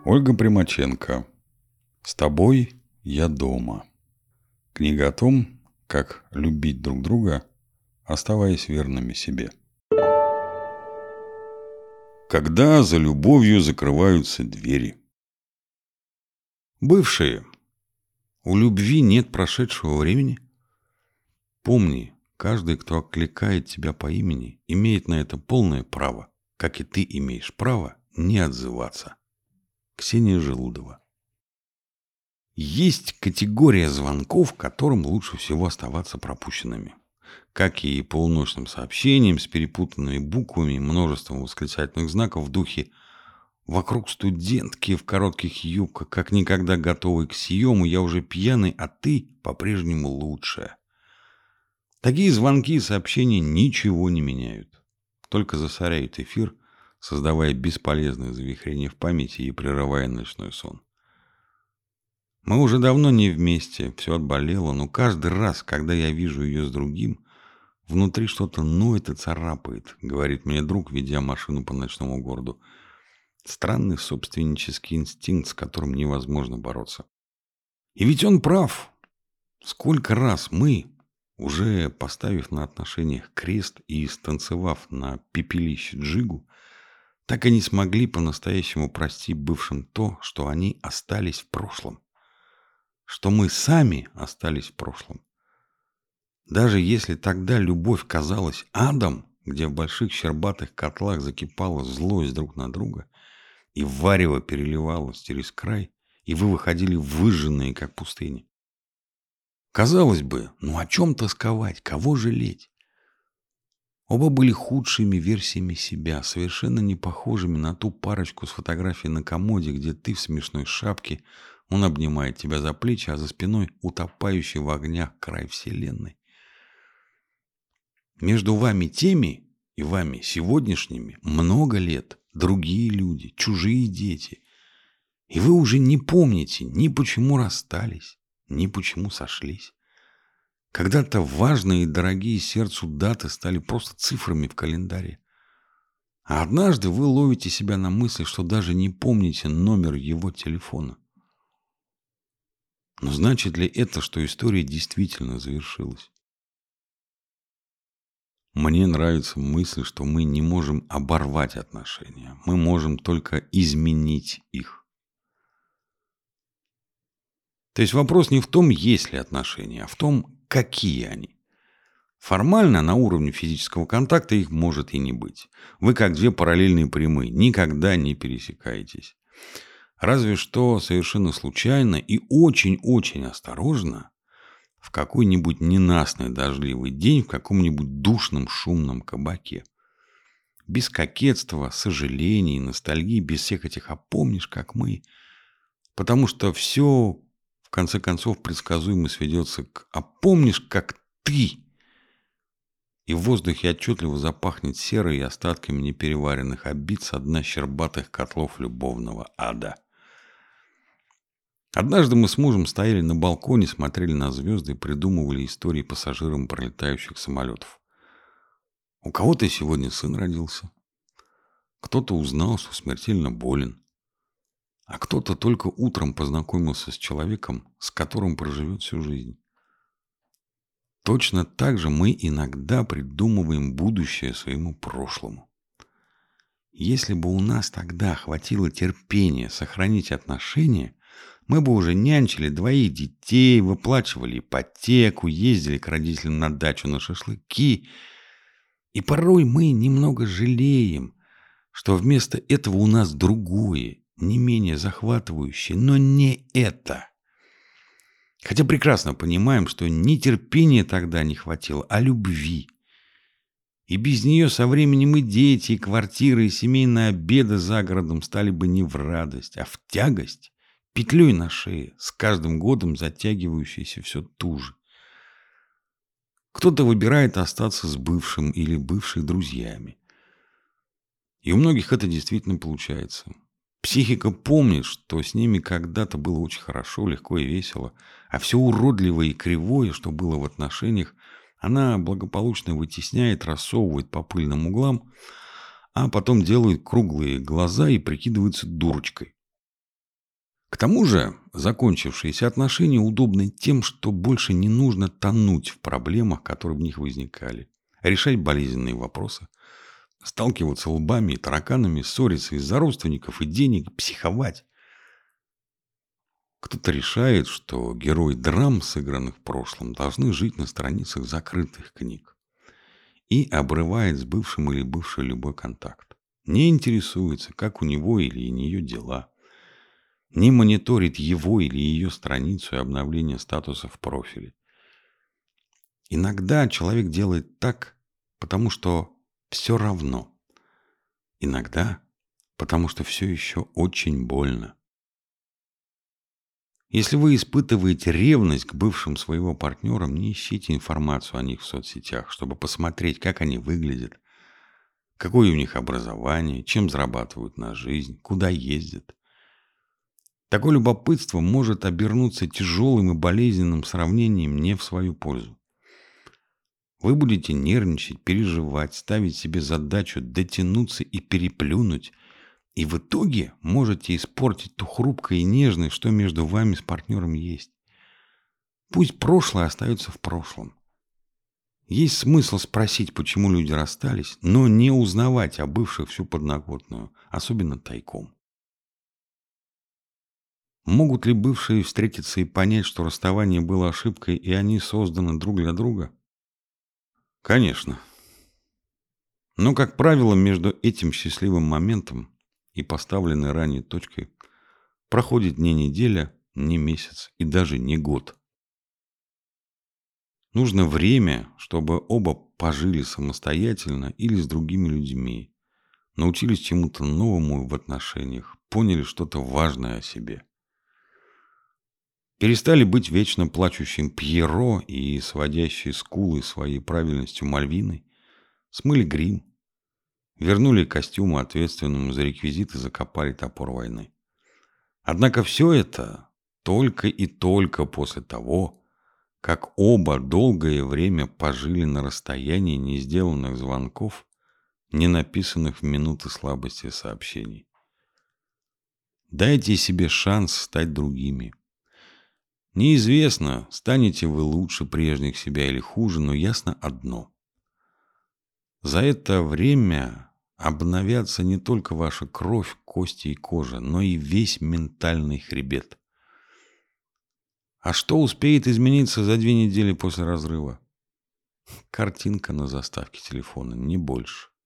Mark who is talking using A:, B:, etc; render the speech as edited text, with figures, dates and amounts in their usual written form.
A: Ольга Примаченко. «С тобой я дома». Книга о том, как любить друг друга, оставаясь верными себе. Когда за любовью закрываются двери. Бывшие, у любви нет прошедшего времени. Помни, каждый, кто окликает тебя по имени, имеет на это полное право, как и ты имеешь право не отзываться. Ксения Желудова. Есть категория звонков, которым лучше всего оставаться пропущенными. Как и полуночным сообщением с перепутанными буквами и множеством восклицательных знаков в духе «Вокруг студентки в коротких юбках, как никогда готовый к съему, я уже пьяный, а ты по-прежнему лучшая». Такие звонки и сообщения ничего не меняют, только засоряют эфир, создавая бесполезное завихрение в памяти и прерывая ночной сон. Мы уже давно не вместе, все отболело, но каждый раз, когда я вижу ее с другим, внутри что-то ноет и царапает, говорит мне друг, ведя машину по ночному городу. Странный собственнический инстинкт, с которым невозможно бороться. И ведь он прав. Сколько раз мы, уже поставив на отношениях крест и станцевав на пепелище джигу, так и не смогли по-настоящему простить бывшим то, что они остались в прошлом. Что мы сами остались в прошлом. Даже если тогда любовь казалась адом, где в больших щербатых котлах закипала злость друг на друга, и варево переливалось через край, и вы выходили выжженные, как пустыни. Казалось бы, ну о чем тосковать, кого жалеть? Оба были худшими версиями себя, совершенно не похожими на ту парочку с фотографией на комоде, где ты в смешной шапке, он обнимает тебя за плечи, а за спиной утопающий в огнях край вселенной. Между вами теми и вами сегодняшними много лет, другие люди, чужие дети. И вы уже не помните ни почему расстались, ни почему сошлись. Когда-то важные и дорогие сердцу даты стали просто цифрами в календаре. А однажды вы ловите себя на мысли, что даже не помните номер его телефона. Но значит ли это, что история действительно завершилась? Мне нравится мысль, что мы не можем оборвать отношения. Мы можем только изменить их. То есть вопрос не в том, есть ли отношения, а в том, какие они. Формально, на уровне физического контакта их может и не быть. Вы как две параллельные прямые, никогда не пересекаетесь. Разве что совершенно случайно и очень-очень осторожно в какой-нибудь ненастный дождливый день в каком-нибудь душном шумном кабаке. Без кокетства, сожалений, ностальгии, без всех этих «а помнишь, как мы?». Потому что все, в конце концов, предсказуемо сведется к «а помнишь, как ты?». И в воздухе отчетливо запахнет серой и остатками непереваренных обид со дна щербатых котлов любовного ада. Однажды мы с мужем стояли на балконе, смотрели на звезды и придумывали истории пассажирам пролетающих самолетов. У кого-то сегодня сын родился. Кто-то узнал, что смертельно болен. А кто-то только утром познакомился с человеком, с которым проживет всю жизнь. Точно так же мы иногда придумываем будущее своему прошлому. Если бы у нас тогда хватило терпения сохранить отношения, мы бы уже нянчили двоих детей, выплачивали ипотеку, ездили к родителям на дачу на шашлыки. И порой мы немного жалеем, что вместо этого у нас другое, не менее захватывающее, но не это. Хотя прекрасно понимаем, что не терпения тогда не хватило, а любви. И без нее со временем и дети, и квартиры, и семейные обеды за городом стали бы не в радость, а в тягость. Петлей на шее, с каждым годом затягивающейся все туже. Кто-то выбирает остаться с бывшим или бывшей друзьями. И у многих это действительно получается. Психика помнит, что с ними когда-то было очень хорошо, легко и весело, а все уродливое и кривое, что было в отношениях, она благополучно вытесняет, рассовывает по пыльным углам, а потом делает круглые глаза и прикидывается дурочкой. К тому же, закончившиеся отношения удобны тем, что больше не нужно тонуть в проблемах, которые в них возникали, решать болезненные вопросы, сталкиваться лбами и тараканами, ссориться из-за родственников и денег, психовать. Кто-то решает, что герои драм, сыгранных в прошлом, должны жить на страницах закрытых книг и обрывает с бывшим или бывшей любой контакт. Не интересуется, как у него или у нее дела. Не мониторит его или ее страницу и обновление статуса в профиле. Иногда человек делает так, потому что все равно. Иногда, потому что все еще очень больно. Если вы испытываете ревность к бывшим своего партнера, не ищите информацию о них в соцсетях, чтобы посмотреть, как они выглядят, какое у них образование, чем зарабатывают на жизнь, куда ездят. Такое любопытство может обернуться тяжелым и болезненным сравнением не в свою пользу. Вы будете нервничать, переживать, ставить себе задачу дотянуться и переплюнуть, и в итоге можете испортить ту хрупкое и нежное, что между вами с партнером есть. Пусть прошлое остается в прошлом. Есть смысл спросить, почему люди расстались, но не узнавать о бывших всю подноготную, особенно тайком. Могут ли бывшие встретиться и понять, что расставание было ошибкой, и они созданы друг для друга? Конечно. Но, как правило, между этим счастливым моментом и поставленной ранее точкой проходит не неделя, не месяц и даже не год. Нужно время, чтобы оба пожили самостоятельно или с другими людьми, научились чему-то новому в отношениях, поняли что-то важное о себе. Перестали быть вечно плачущим Пьеро и сводящей скулы своей правильностью Мальвиной, смыли грим, вернули костюму ответственному за реквизит и закопали топор войны. Однако все это только и только после того, как оба долгое время пожили на расстоянии не сделанных звонков, не написанных в минуты слабости сообщений. Дайте себе шанс стать другими. Неизвестно, станете вы лучше прежних себя или хуже, но ясно одно. За это время обновятся не только ваша кровь, кости и кожа, но и весь ментальный хребет. А что успеет измениться за 2 недели после разрыва? Картинка на заставке телефона, не больше.